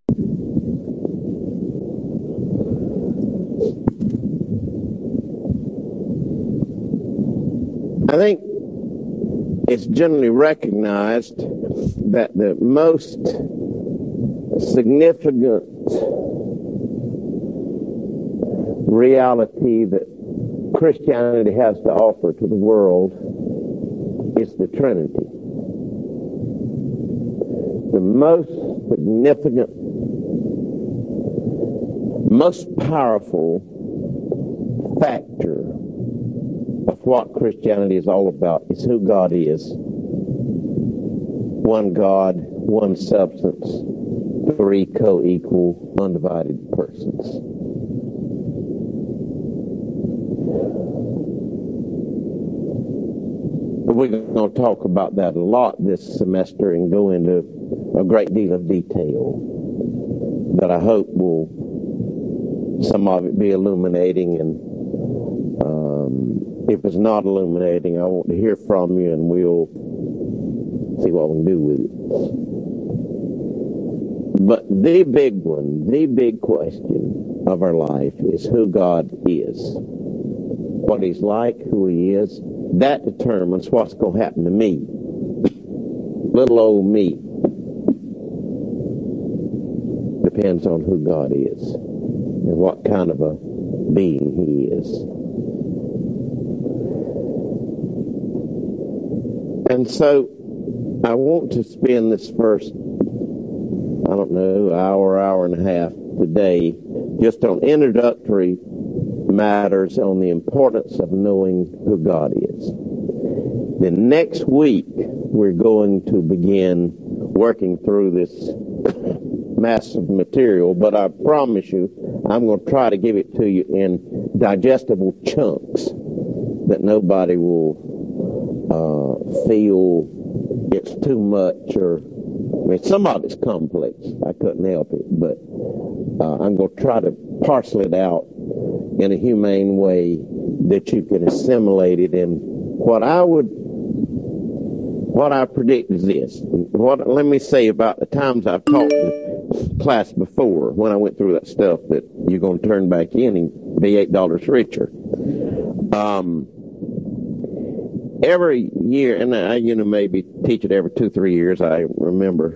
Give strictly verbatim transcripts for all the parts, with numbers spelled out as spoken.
I think it's generally recognized that the most significant reality that Christianity has to offer to the world is the Trinity. The most significant, most powerful factor of what Christianity is all about is who God is. One God, one substance, three co-equal, undivided persons. We're going to talk about that a lot this semester and go into a great deal of detail that I hope will, some of it be illuminating, and um, if it's not illuminating, I want to hear from you and we'll see what we can do with it. But the big one, the big question of our life is who God is. What He's like, who He is, that determines what's going to happen to me. Little old me. Depends on who God is and what kind of a being He is. And so I want to spend this first, I don't know, hour, hour and a half today just on introductory matters on the importance of knowing who God is. Then next week, we're going to begin working through this massive material, but I promise you, I'm going to try to give it to you in digestible chunks that nobody will uh, feel it's too much, or, I mean, some of it's complex. I couldn't help it, but uh, I'm going to try to parcel it out in a humane way that you can assimilate it. And what I would, what I predict is this. What, let me say about the times I've taught the class before, when I went through that stuff that you're going to turn back in and be eight dollars richer. Um, every year, and I, you know, maybe teach it every two, three years, I remember.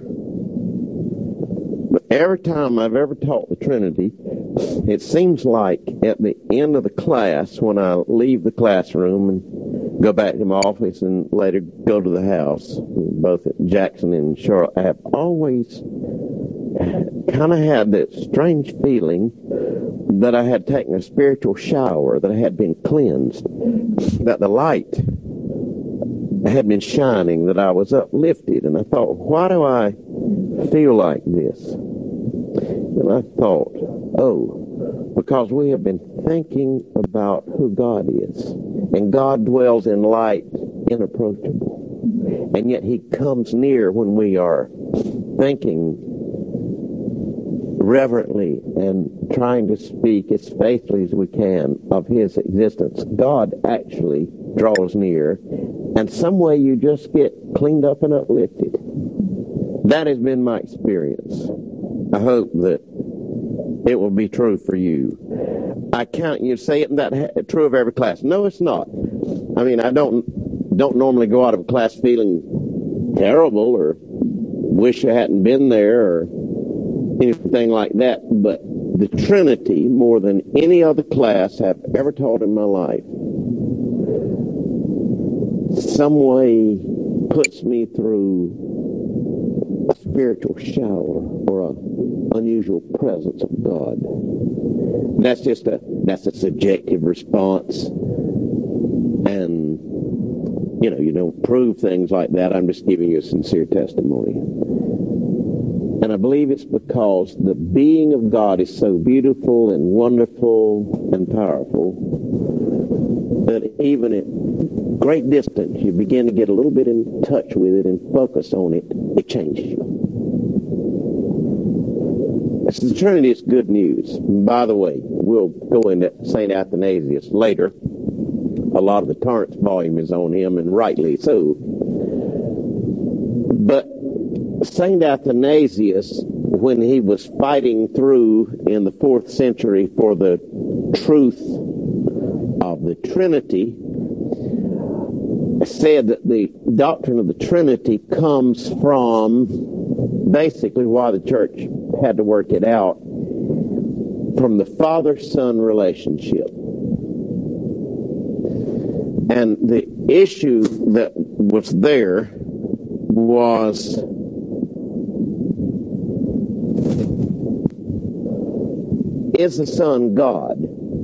But every time I've ever taught the Trinity, it seems like at the end of the class, when I leave the classroom and go back to my office and later go to the house, both at Jackson and Charlotte, I have always kind of had that strange feeling that I had taken a spiritual shower, that I had been cleansed, that the light had been shining, that I was uplifted. And I thought, why do I feel like this? And I thought, oh, because we have been thinking about who God is. And God dwells in light inapproachable. And yet He comes near when we are thinking reverently and trying to speak as faithfully as we can of His existence. God actually draws near, and some way you just get cleaned up and uplifted. That has been my experience. I hope that it will be true for you. I can't, you say it that true of every class. No, it's not. I mean, I don't don't normally go out of class feeling terrible or wish I hadn't been there or anything like that. But the Trinity, more than any other class I've ever taught in my life, some way puts me through a spiritual shower or a unusual presence of God. That's just a that's a subjective response, and you know, you don't prove things like that. I'm just giving you a sincere testimony. And I believe it's because the being of God is so beautiful and wonderful and powerful that even at great distance, you begin to get a little bit in touch with it and focus on it. It changes you. The Trinity is good news. By the way, we'll go into Saint Athanasius later. A lot of the Torrance volume is on him, and rightly so. But Saint Athanasius when he was fighting through in the fourth century for the truth of the Trinity, said that the doctrine of the Trinity comes from basically why the church had to work it out, from the father-son relationship. And the issue that was there was is the Son God?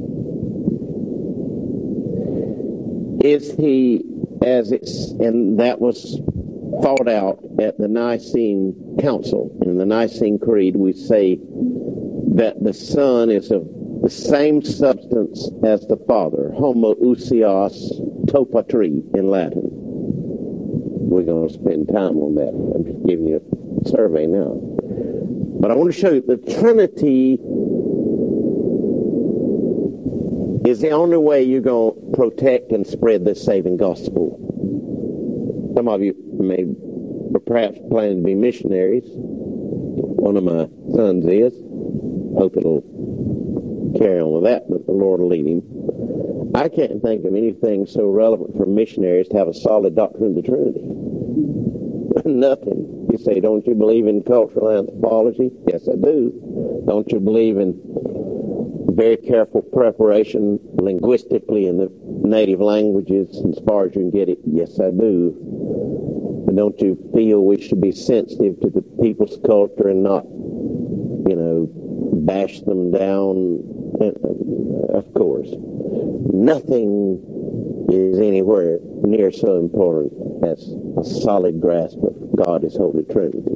Is he, as it's, and that was fought out at the Nicene Council. In the Nicene Creed, we say that the Son is of the same substance as the Father, homoousios topatri in Latin. We're going to spend time on that. I'm just giving you a survey now. But I want to show you the Trinity is the only way you're going to protect and spread this saving gospel. Some of you may or perhaps planning to be missionaries. One of my sons is. Hope it'll carry on with that, but the Lord will lead him. I can't think of anything so relevant for missionaries to have a solid doctrine of the Trinity. Nothing. You say, don't you believe in cultural anthropology? Yes, I do. Don't you believe in very careful preparation linguistically in the native languages as far as you can get it? Yes, I do. But don't you feel we should be sensitive to the people's culture and not, you know, bash them down? Of course. Nothing is anywhere near so important as a solid grasp of God, His Holy Trinity.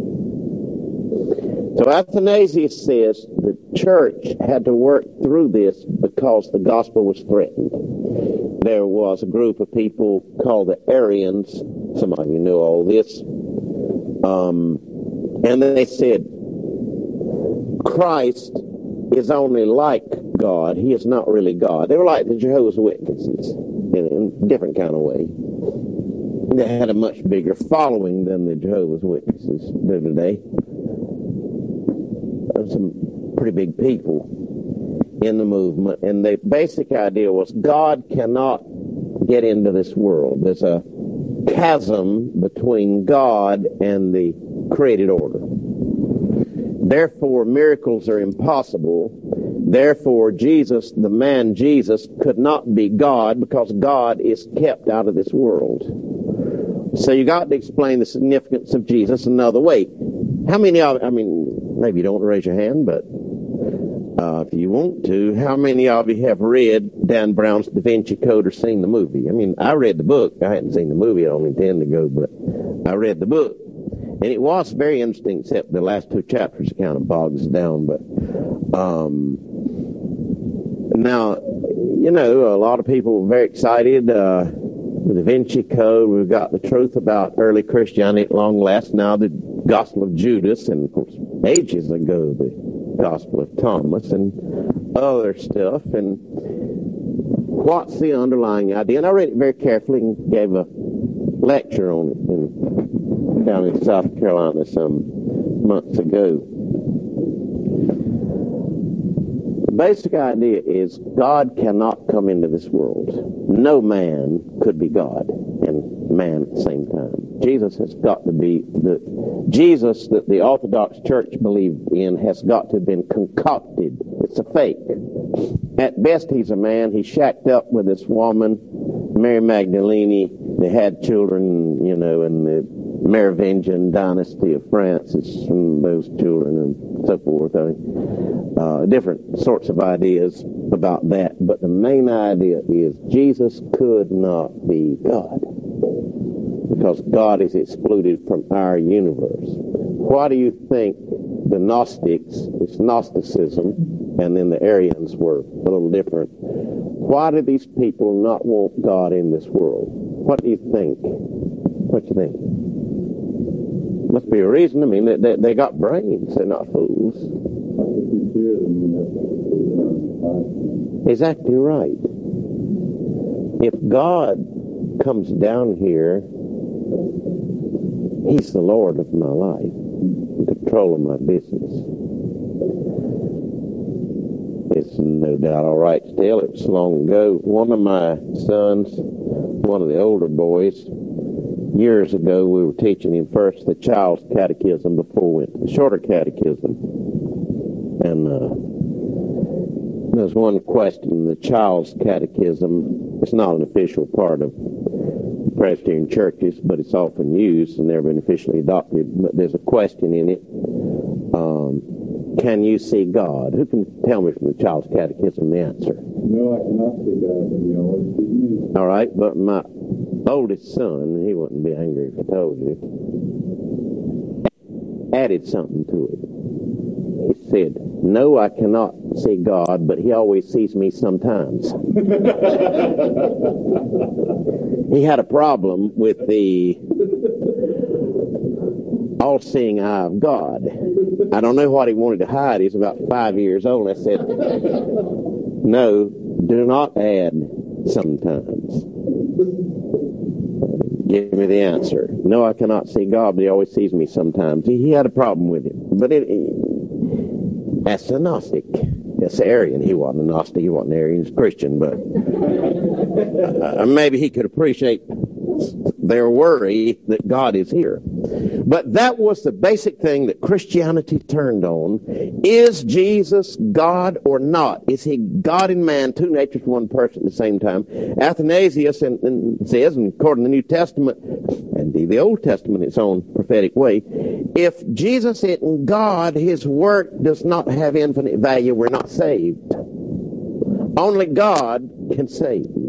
So Athanasius says the church had to work through this because the gospel was threatened. There was a group of people called the Arians. Some of you know all this. Um, and they said, Christ is only like God. He is not really God. They were like the Jehovah's Witnesses in a different kind of way. They had a much bigger following than the Jehovah's Witnesses do today. There's some pretty big people in the movement, and the basic idea was God cannot get into this world. There's a chasm between God and the created order. Therefore, miracles are impossible. Therefore, Jesus, the man Jesus, could not be God because God is kept out of this world. So you got to explain the significance of Jesus another way. How many of, I mean, maybe you don't want to raise your hand, but uh, if you want to, how many of you have read Dan Brown's Da Vinci Code or seen the movie? I mean, I read the book. I hadn't seen the movie. I don't intend to go, but I read the book. And it was very interesting, except the last two chapters kind of bogs down. But um, now, you know, a lot of people were very excited. Uh, the Da Vinci Code, we've got the truth about early Christianity at long last. Now the Gospel of Judas, and of course, ages ago, the Gospel of Thomas and other stuff. And what's the underlying idea? And I read it very carefully and gave a lecture on it in down in South Carolina some months ago. The basic idea is God cannot come into this world. No man could be God and man at the same time. Jesus has got to be the Jesus that the Orthodox Church believed in has got to have been concocted. It's a fake. At best, he's a man. He shacked up with this woman, Mary Magdalene. They had children, you know, and the Merovingian dynasty of France is from those children and so forth. I mean, uh, different sorts of ideas about that. But the main idea is Jesus could not be God because God is excluded from our universe. Why do you think the Gnostics, it's Gnosticism, and then the Arians were a little different? Why do these people not want God in this world? What do you think? What do you think? Must be a reason. I mean, they, they, they got brains. They're not fools. Exactly right. If God comes down here, He's the Lord of my life. The control of my business. It's no doubt all right still. It was long ago. One of my sons, one of the older boys, years ago, we were teaching him first the child's catechism before we went to the shorter catechism. And uh, there's one question. The child's catechism, it's not an official part of Presbyterian churches, but it's often used and never been officially adopted. But there's a question in it. Um, can you see God? Who can tell me from the child's catechism the answer? No, I cannot see God, but you always see me. All right, but my oldest son, he wouldn't be angry if I told you, added something to it. He said, no, I cannot see God, but he always sees me sometimes. He had a problem with the all-seeing eye of God. I don't know what he wanted to hide. He's about five years old. I said, no, do not add sometimes. Give me the answer. No, I cannot see God, but he always sees me sometimes. He, he had a problem with it. But it, it, that's a Gnostic. That's an Arian. He wasn't a Gnostic. He wasn't an Arian. He was a Christian. But uh, maybe he could appreciate their worry that God is here. But that was the basic thing that Christianity turned on. Is Jesus God or not? Is he God and man, two natures, one person at the same time? Athanasius and, and says, and according to the New Testament and the, the Old Testament, its own prophetic way, if Jesus isn't God, his work does not have infinite value. We're not saved. Only God can save you.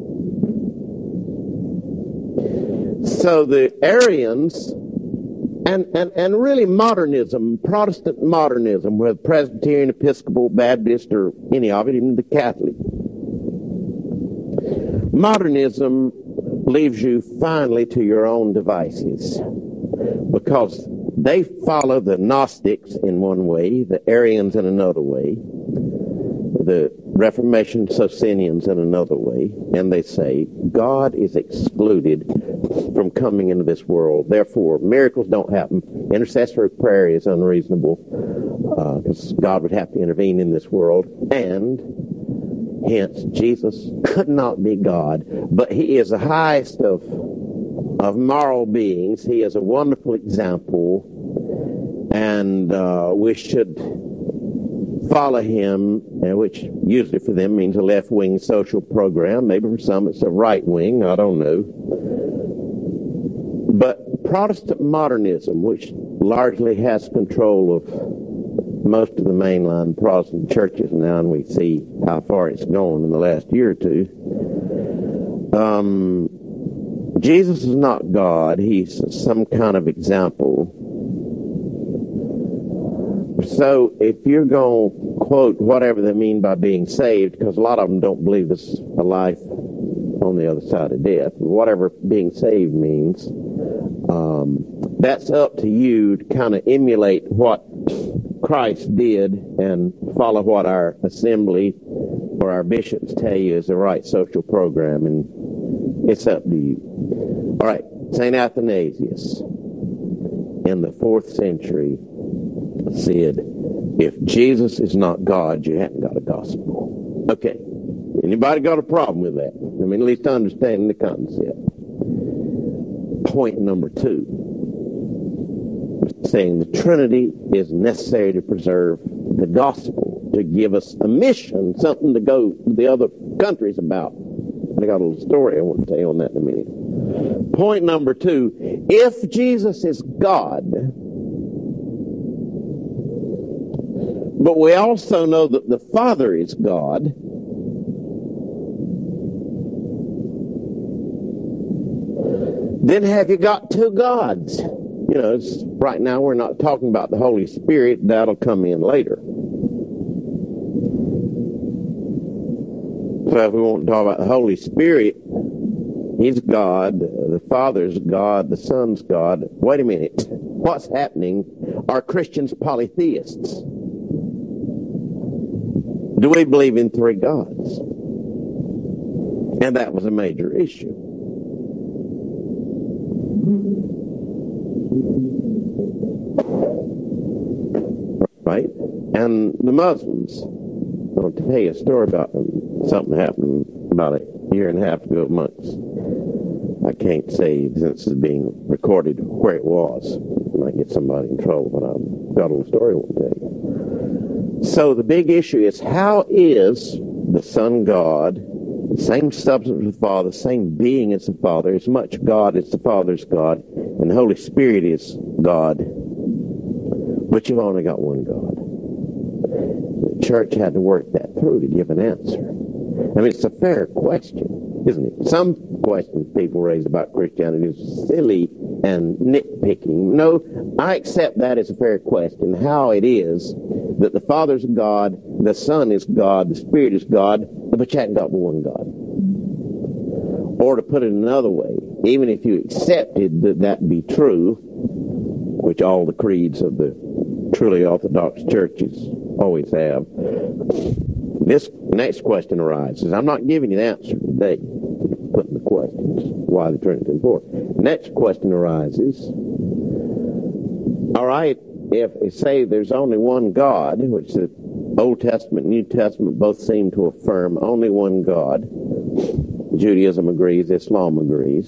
So the Arians and, and, and really modernism, Protestant modernism, whether Presbyterian, Episcopal, Baptist, or any of it, even the Catholic, modernism leaves you finally to your own devices because they follow the Gnostics in one way, the Arians in another way, the Reformation Socinians in another way, and they say God is excluded from coming into this world. Therefore, miracles don't happen. Intercessory prayer is unreasonable because uh, God would have to intervene in this world. And hence, Jesus could not be God, but he is the highest of, of moral beings. He is a wonderful example, and uh, we should follow him, which usually for them means a left-wing social program. Maybe for some it's a right-wing, I don't know. But Protestant modernism, which largely has control of most of the mainline Protestant churches now, and we see how far it's gone in the last year or two, um, Jesus is not God. He's some kind of example. So if you're going to quote whatever they mean by being saved, because a lot of them don't believe there's a life on the other side of death, whatever being saved means, um, that's up to you to kind of emulate what Christ did and follow what our assembly or our bishops tell you is the right social program, and it's up to you. All right, Saint Athanasius in the fourth century said, if Jesus is not God, you haven't got a gospel. Okay. Anybody got a problem with that? I mean, at least understanding the concept. Point number two. Saying the Trinity is necessary to preserve the gospel, to give us a mission, something to go to the other countries about. I got a little story I want to tell you on that in a minute. Point number two. If Jesus is God, but we also know that the Father is God, then have you got two gods? You know, it's, right now we're not talking about the Holy Spirit. That'll come in later. So if we want to talk about the Holy Spirit, he's God, the Father's God, the Son's God. Wait a minute. What's happening? Are Christians polytheists? Do we believe in three gods? And that was a major issue. Right? And the Muslims, I'll tell you a story about them. Something happened about a year and a half ago amongst, I can't say since it's being recorded where it was. I might get somebody in trouble, but I've got a little story I want to tell you. So the big issue is, how is the Son God, the same substance as the Father, same being as the Father, as much God as the Father's God, and the Holy Spirit is God, but you've only got one God? The church had to work that through to give an answer. I mean, it's a fair question, isn't it? Some questions people raise about Christianity is silly and nitpicking. No, I accept that as a fair question, how it is that the Father's God, the Son is God, the Spirit is God, but you haven't got one God. Or to put it another way, even if you accepted that that be true, which all the creeds of the truly Orthodox churches always have, this next question arises. I'm not giving you the answer today, putting the questions, why the Trinity is important. Next question arises, all right, if say there's only one God, which the Old Testament and New Testament both seem to affirm only one God, Judaism agrees, Islam agrees,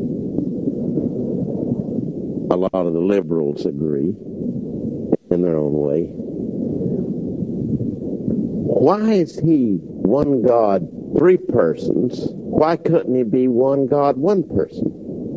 a lot of the liberals agree in their own way. Why is he one God, three persons? Why couldn't he be one God, one person?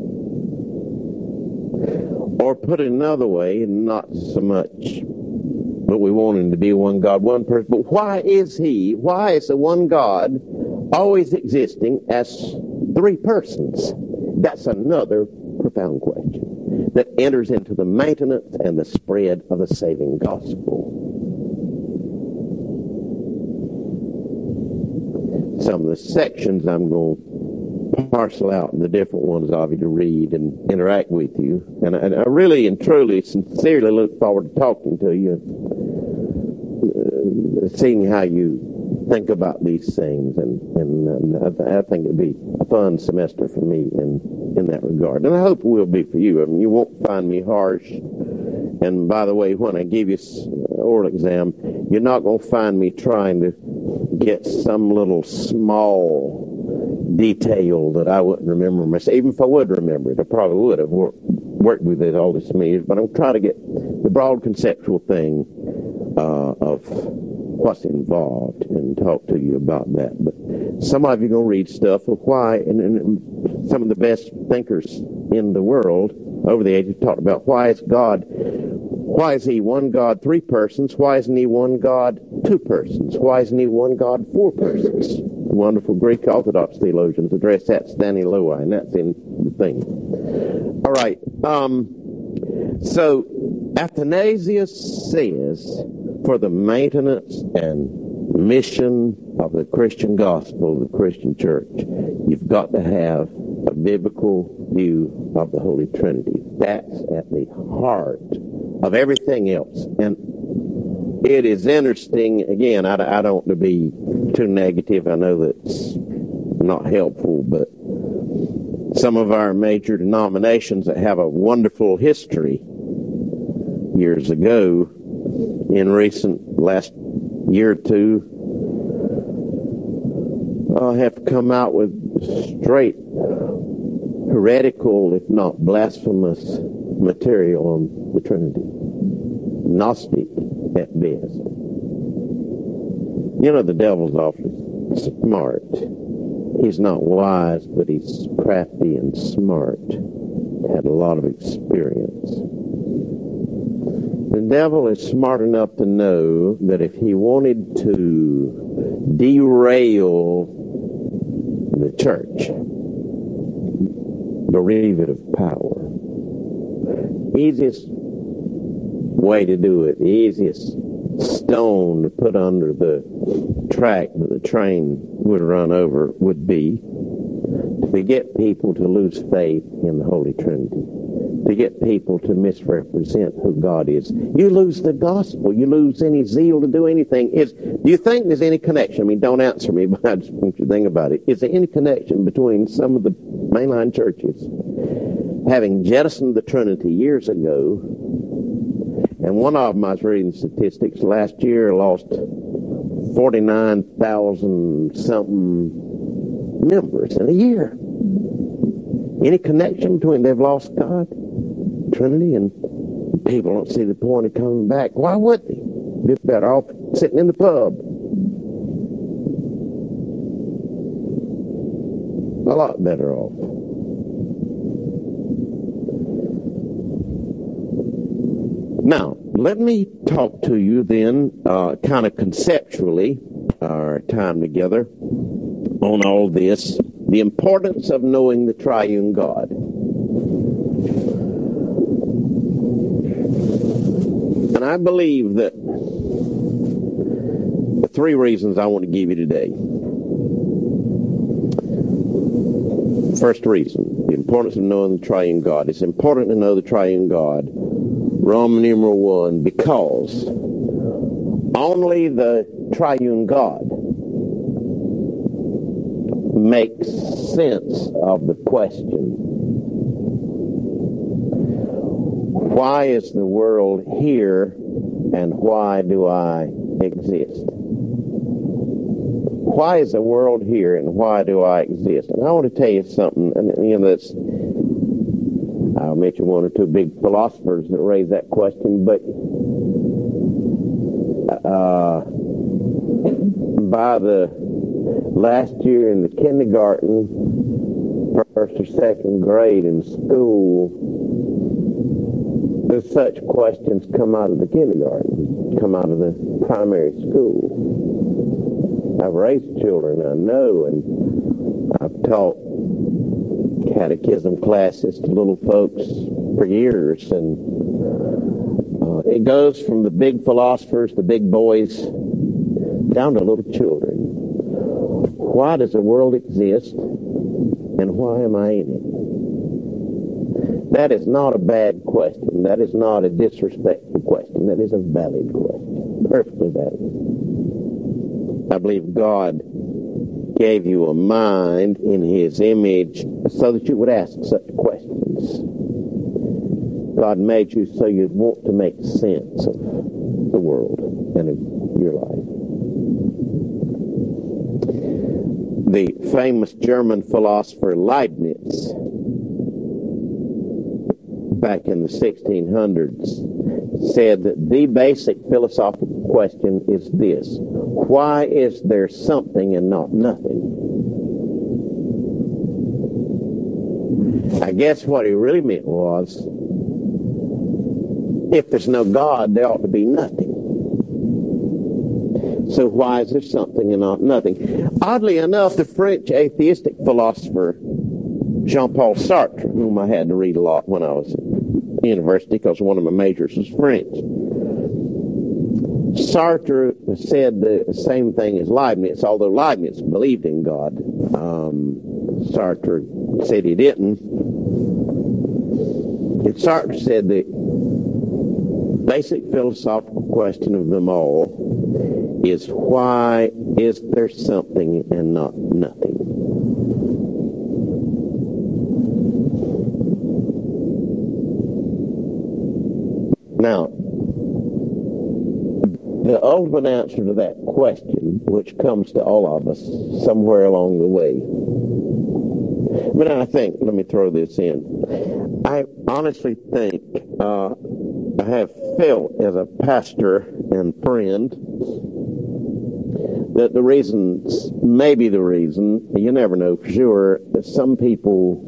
Or put it another way, not so much, but we want him to be one God, one person. But why is he, why is the one God always existing as three persons? That's another profound question that enters into the maintenance and the spread of the saving gospel. Some of the sections I'm going to parcel out in the different ones of you to read and interact with you. And I, and I really and truly, sincerely look forward to talking to you, uh, seeing how you think about these things. And, and, and I, th- I think it'll be a fun semester for me in, in that regard. And I hope it will be for you. I mean, you won't find me harsh. And by the way, when I give you oral exam, you're not going to find me trying to get some little small detail that I wouldn't remember myself. Even if I would remember it, I probably would have wor- worked with it all this years. But I'm trying to get the broad conceptual thing uh, of what's involved and talk to you about that. But some of you are going to read stuff of why, and, and some of the best thinkers in the world over the ages talked about why is God, why is he one God, three persons? Why isn't he one God, two persons? Why isn't he one God, four persons? Wonderful Greek Orthodox theologians address that, Stanley Lowy, and that's in the thing. All right. Um, so Athanasius says, for the maintenance and mission of the Christian gospel, the Christian church, you've got to have a biblical view of the Holy Trinity. That's at the heart of everything else. And it is interesting, again, I, I don't want to be too negative. I know that's not helpful, but some of our major denominations that have a wonderful history years ago, in recent last year or two, uh, have come out with straight heretical, if not blasphemous, material on the Trinity. Gnostic at best. You know, the devil's awfully smart. He's not wise, but he's crafty and smart. Had a lot of experience. The devil is smart enough to know that if he wanted to derail the church, bereave it of power, easiest way to do it, the easiest stone to put under the track that the train would run over would be to get people to lose faith in the Holy Trinity, to get people to misrepresent who God is. You lose the gospel. You lose any zeal to do anything. Is, do you think there's any connection? I mean, don't answer me, but I just want you to think about it. Is there any connection between some of the mainline churches having jettisoned the Trinity years ago And one of them, I was reading statistics, last year lost forty-nine thousand something members in a year. Any connection between they've lost God, Trinity, and people don't see the point of coming back? Why would they? Be better off sitting in the pub. A lot better off. Now, let me talk to you then, uh, kind of conceptually, our time together, on all this, the importance of knowing the triune God. And I believe that the three reasons I want to give you today. First reason, the importance of knowing the triune God. It's important to know the triune God. Roman numeral one, because only the triune God makes sense of the question, why is the world here and why do I exist? Why is the world here and why do I exist? And I want to tell you something, and you know, that's, I'll mention one or two big philosophers that raise that question, but uh, by the last year in the kindergarten, first or second grade in school, there's such questions come out of the kindergarten, come out of the primary school. I've raised children, I know, and I've taught catechism classes to little folks for years, and uh, it goes from the big philosophers, the big boys, down to little children. Why does the world exist, and why am I in it? That is not a bad question. That is not a disrespectful question. That is a valid question, perfectly valid. I believe God gave you a mind in His image so that you would ask such questions. God made you so you'd want to make sense of the world and of your life. The famous German philosopher Leibniz, back in the sixteen hundreds, said that the basic philosophical question is this: why is there something and not nothing? I guess what he really meant was, if there's no God, there ought to be nothing. So why is there something and not nothing? Oddly enough, the French atheistic philosopher Jean-Paul Sartre, whom I had to read a lot when I was at university because one of my majors was French, Sartre said the same thing as Leibniz, although Leibniz believed in God. Um, Sartre said he didn't. And Sartre said the basic philosophical question of them all is, why is there something and not nothing? Now, the ultimate answer to that question, which comes to all of us somewhere along the way, but I think, let me throw this in, I honestly think, uh, I have felt as a pastor and friend that the reasons, maybe the reason, you never know for sure, that some people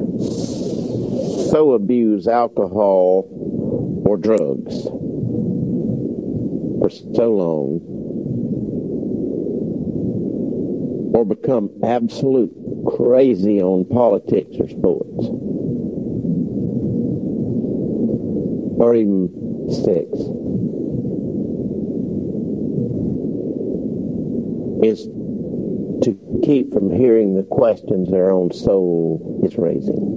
so abuse alcohol or drugs for so long, or become absolute crazy on politics or sports, or even sex, is to keep from hearing the questions their own soul is raising.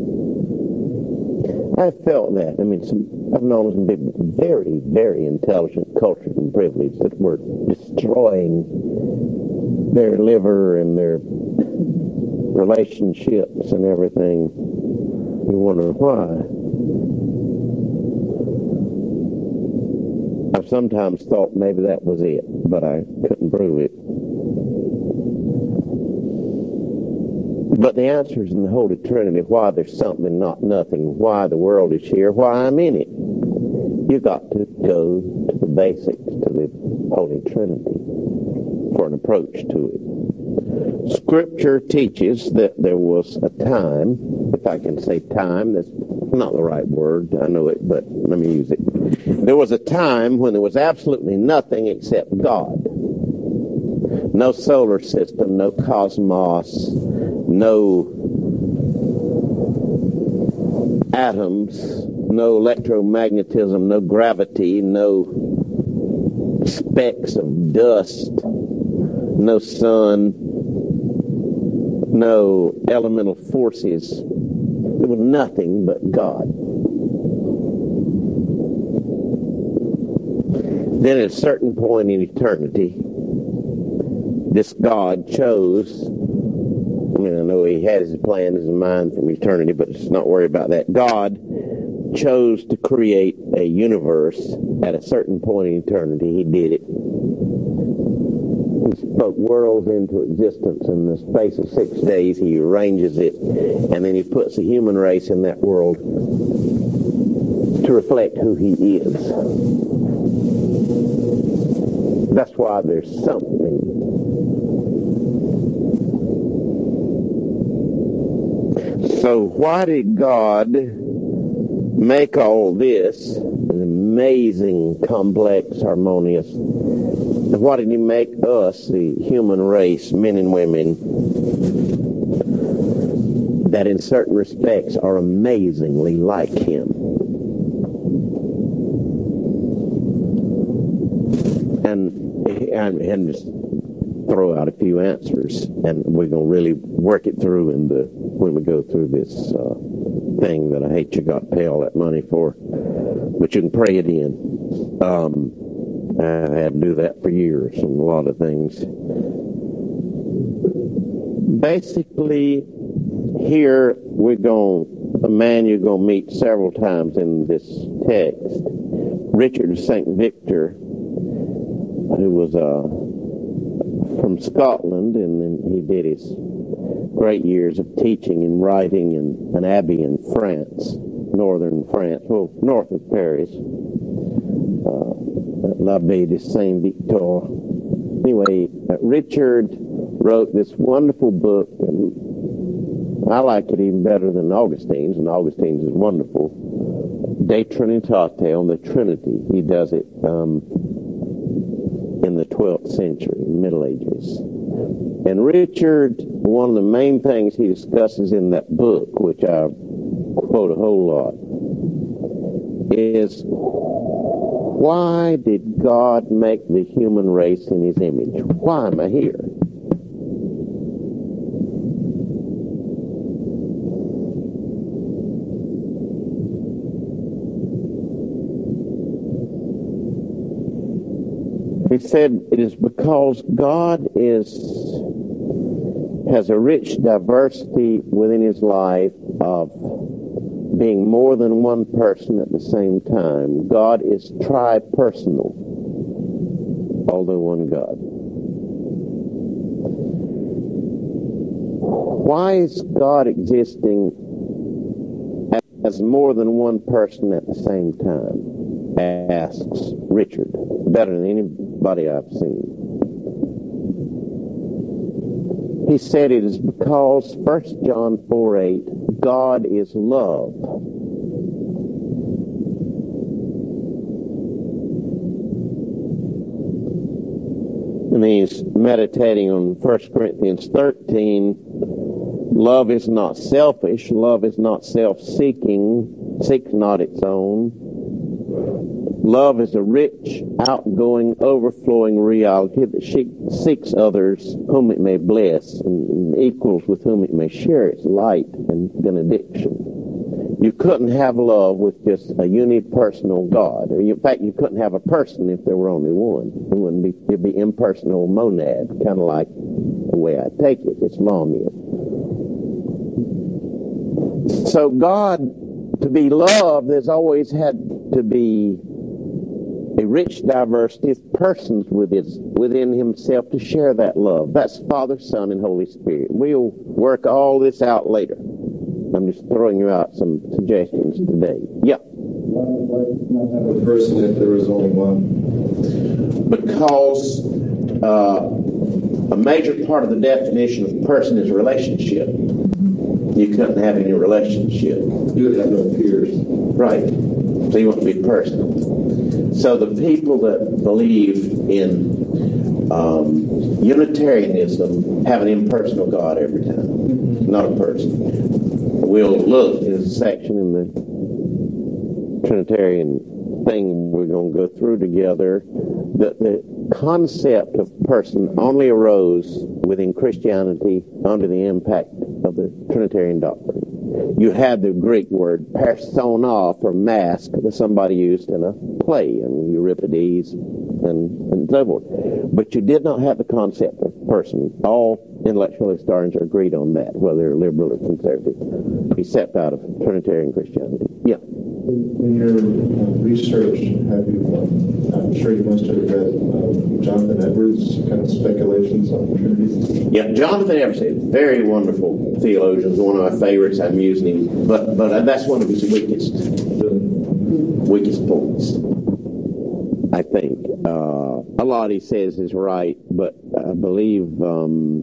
I felt that. I mean, some, I've known some people very, very intelligent, cultured, and privileged that were destroying their liver and their relationships and everything. You wonder why. I've sometimes thought maybe that was it, but I couldn't prove it. But the answer is in the Holy Trinity, why there's something and not nothing, why the world is here, why I'm in it. You've got to go to the basics, to the Holy Trinity, for an approach to it. Scripture teaches that there was a time, if I can say time, that's not the right word, I know it, but let me use it. There was a time when there was absolutely nothing except God. No solar system, no cosmos, no atoms, no electromagnetism, no gravity, no specks of dust, no sun, no elemental forces. There was nothing but God. Then at a certain point in eternity, this God chose, I mean, I know he had his plan, his mind from eternity, but let's not worry about that. God chose to create a universe at a certain point in eternity. He did it. He spoke worlds into existence in the space of six days. He arranges it, and then he puts the human race in that world to reflect who he is. That's why there's something. So why did God make all this an amazing, complex, harmonious? And why did he make us, the human race, men and women, that in certain respects are amazingly like him? And, and, and just throw out a few answers, and we're going to really work it through in the when we go through this uh, thing that I hate you got to pay all that money for, but you can pray it in. Um, I had to do that for years and a lot of things. Basically, here we're going, a man you're going to meet several times in this text, Richard Saint Victor, who was uh, from Scotland, and then he did his great years of teaching and writing in an abbey in France, northern France, well, north of Paris, uh, l'Abbé de Saint Victor. Anyway, uh, Richard wrote this wonderful book, and I like it even better than Augustine's, and Augustine's is wonderful, De Trinitate, on the Trinity. He does it um, in the twelfth century, Middle Ages. And Richard, one of the main things he discusses in that book, which I quote a whole lot, is why did God make the human race in his image? Why am I here? He said it is because God is has a rich diversity within his life of being more than one person at the same time. God is tri-personal, although one God. Why is God existing as more than one person at the same time? Asks Richard, better than anybody I've seen. He said it is because First John four eight, God is love. And he's meditating on First Corinthians thirteen. Love is not selfish. Love is not self-seeking. Seeks not its own. Love is a rich, outgoing, overflowing reality that seeks others whom it may bless and equals with whom it may share its light and benediction. You couldn't have love with just a unipersonal God. In fact, you couldn't have a person if there were only one. It wouldn't be, it'd be impersonal monad, kind of like the way I take it. It's Lamian. So God, to be loved, there's always had to be a rich diversity of persons within himself to share that love. That's Father, Son, and Holy Spirit. We'll work all this out later. I'm just throwing you out some suggestions today. Yeah. Why not have a person if there is only one? Because uh, a major part of the definition of person is relationship. You couldn't have any relationship. You would have no peers. Right. So you want to be personal. So the people that believe in um, Unitarianism have an impersonal God every time, mm-hmm. not a person. We'll look in a section in the Trinitarian thing we're going to go through together that the concept of person only arose within Christianity under the impact of the Trinitarian doctrine. You had the Greek word persona for mask that somebody used in a play, I mean, Euripides and, and so forth. But you did not have the concept of person. All intellectual historians are agreed on that, whether they're liberal or conservative, except out of Trinitarian Christianity. Yeah. In, in your uh, research, have you, uh, I'm sure you must have read uh, Jonathan Edwards' kind of speculations on the Trinity? Yeah, Jonathan Edwards is a very wonderful theologian, one of my favorites. I'm using him, but but that's one of his weakest weakest points, I think. Uh, a lot he says is right, but I believe, um,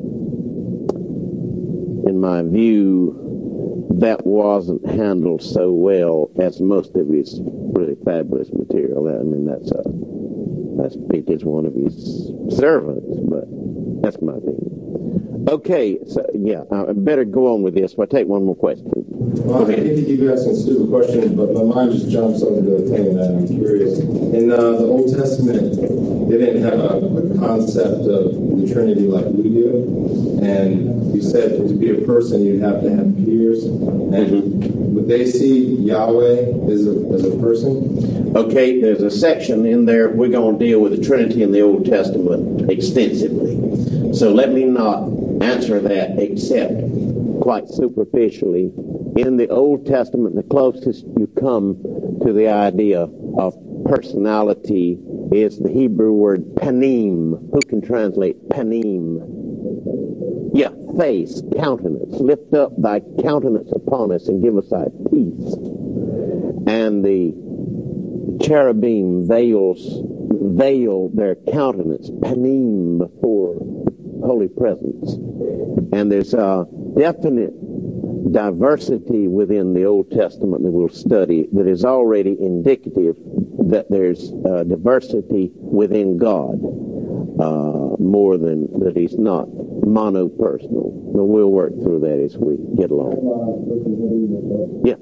in my view, that wasn't handled so well as most of his really fabulous material. I mean, that's a, that's Pete is one of his servants, but that's my opinion. Okay, so yeah, I better go on with this. But I take one more question. Well, I hate to keep asking stupid questions, but my mind just jumps over to the thing that I'm curious. In uh, the Old Testament, they didn't have a, a concept of the Trinity like we do, and you said to be a person, you'd have to have peers. And would they see Yahweh as a as a person? Okay, there's a section in there. We're going to deal with the Trinity in the Old Testament extensively. So let me not answer that except quite superficially. In the Old Testament, the closest you come to the idea of personality is the Hebrew word panim. Who can translate panim? Yeah, face, countenance. Lift up thy countenance upon us and give us thy peace. And the cherubim veils veil their countenance, panim, before holy presence. And there's a definite diversity within the Old Testament that we'll study that is already indicative that there's uh, diversity within God, uh, more than that he's not monopersonal. But we'll work through that as we get along. Yeah.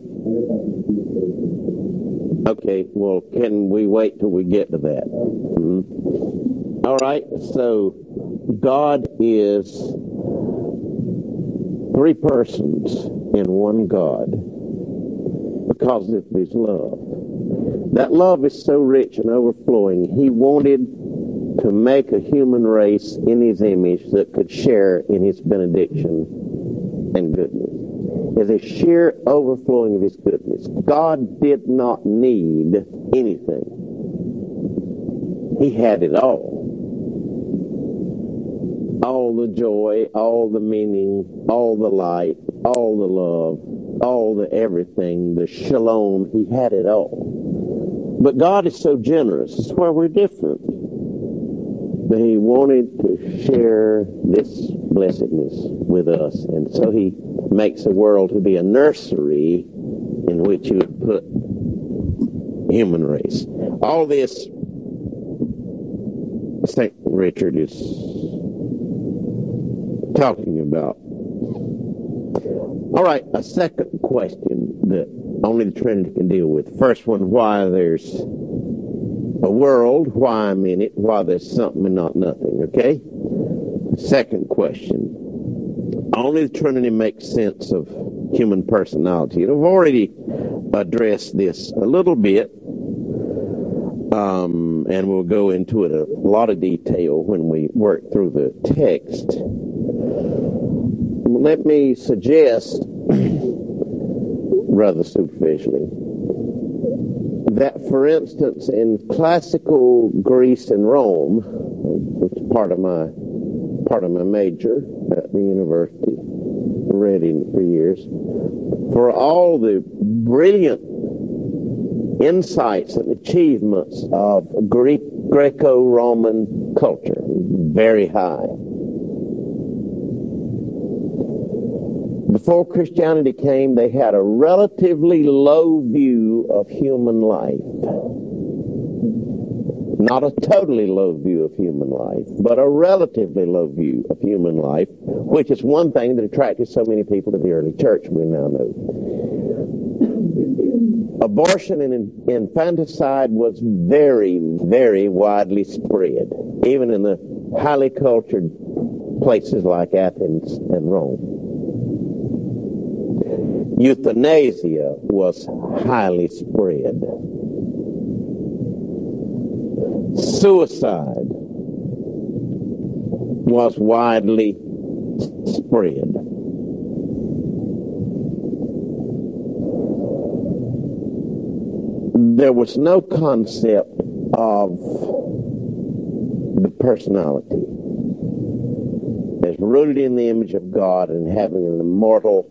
Okay, well, can we wait till we get to that? Mm-hmm. All right, so God is three persons in one God because of his love. That love is so rich and overflowing. He wanted to make a human race in his image that could share in his benediction and goodness. Is a sheer overflowing of his goodness. God did not need anything. He had it all. All the joy, all the meaning, all the light, all the love, all the everything, the shalom, he had it all. But God is so generous. That's where we're different. But he wanted to share this blessedness with us. And so he makes the world to be a nursery in which he would put human race. All this, I think Richard is talking about. All right, a second question that only the Trinity can deal with. First one, why there's a world, why I'm in it, why there's something and not nothing, okay? Second question. Only the Trinity makes sense of human personality. And I've already addressed this a little bit, um, and we'll go into it a lot of detail when we work through the text. Let me suggest, rather superficially, that, for instance, in classical Greece and Rome, which is part of my part of my major at the university, reading for years, for all the brilliant insights and achievements of Greek Greco-Roman culture, very high. Before Christianity came, they had a relatively low view of human life. Not a totally low view of human life, but a relatively low view of human life, which is one thing that attracted so many people to the early church, we now know. Abortion and infanticide was very, very widely spread, even in the highly cultured places like Athens and Rome. Euthanasia was highly spread. Suicide was widely spread. There was no concept of the personality as rooted in the image of God and having an immortal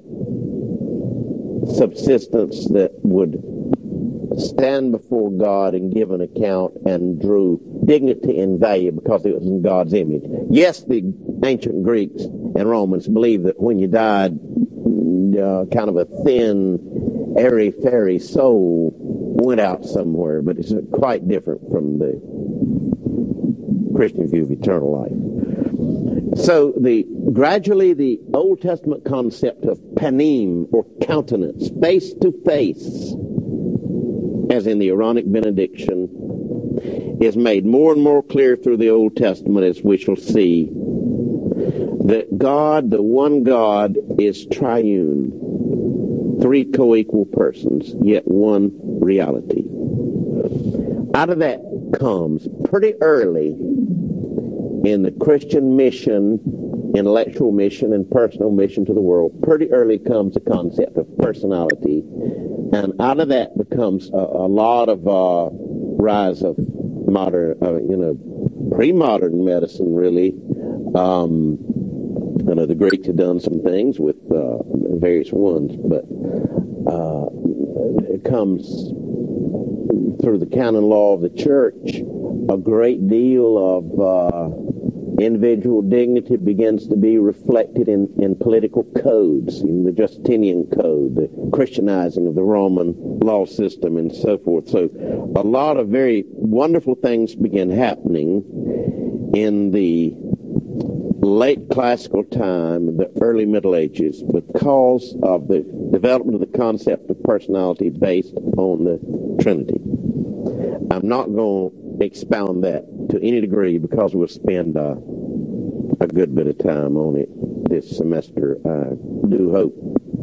subsistence that would stand before God and give an account and drew dignity and value because it was in God's image. Yes, the ancient Greeks and Romans believed that when you died, uh, kind of a thin, airy-fairy soul went out somewhere, but it's quite different from the Christian view of eternal life. So the gradually the Old Testament concept of panim, or countenance, face to face, as in the Aaronic benediction, is made more and more clear through the Old Testament, as we shall see, that God, the one God, is triune. Three co-equal persons, yet one reality. Out of that comes pretty early in the Christian mission, intellectual mission and personal mission to the world, pretty early comes the concept of personality. And out of that becomes a, a lot of uh, rise of modern, uh, you know, pre-modern medicine, really. Um, I know the Greeks have done some things with uh, various ones, but uh, it comes through the canon law of the church. A great deal of uh, individual dignity begins to be reflected in, in political codes, in the Justinian Code, the Christianizing of the Roman law system, and so forth. So a lot of very wonderful things begin happening in the late classical time, the early Middle Ages, because of the development of the concept of personality based on the Trinity. I'm not going to expound that to any degree because we'll spend uh, a good bit of time on it this semester, I do hope.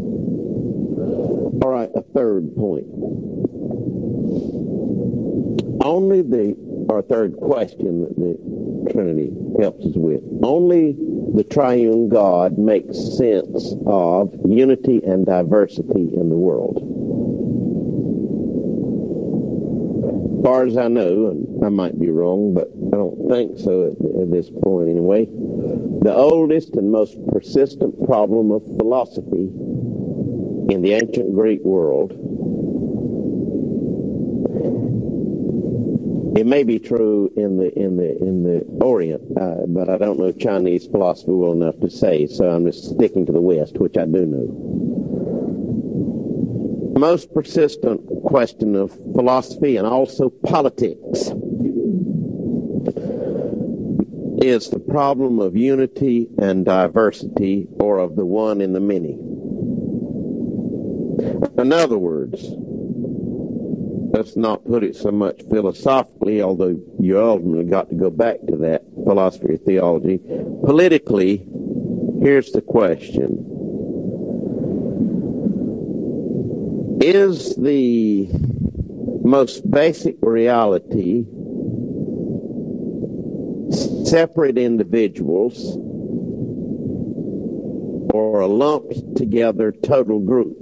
All right, a third point. Only the, or third question that the Trinity helps us with. Only the triune God makes sense of unity and diversity in the world. As far as I know, and I might be wrong, but I don't think so at, at this point anyway, the oldest and most persistent problem of philosophy in the ancient Greek world, it may be true in the in the in the Orient, uh, but I don't know Chinese philosophy well enough to say, so I'm just sticking to the West, which I do know. Most persistent question of philosophy and also politics is the problem of unity and diversity, or of the one in the many. In other words, let's not put it so much philosophically, although you ultimately got to go back to that, philosophy or theology. Politically, here's the question. Is the most basic reality separate individuals or a lumped together total group?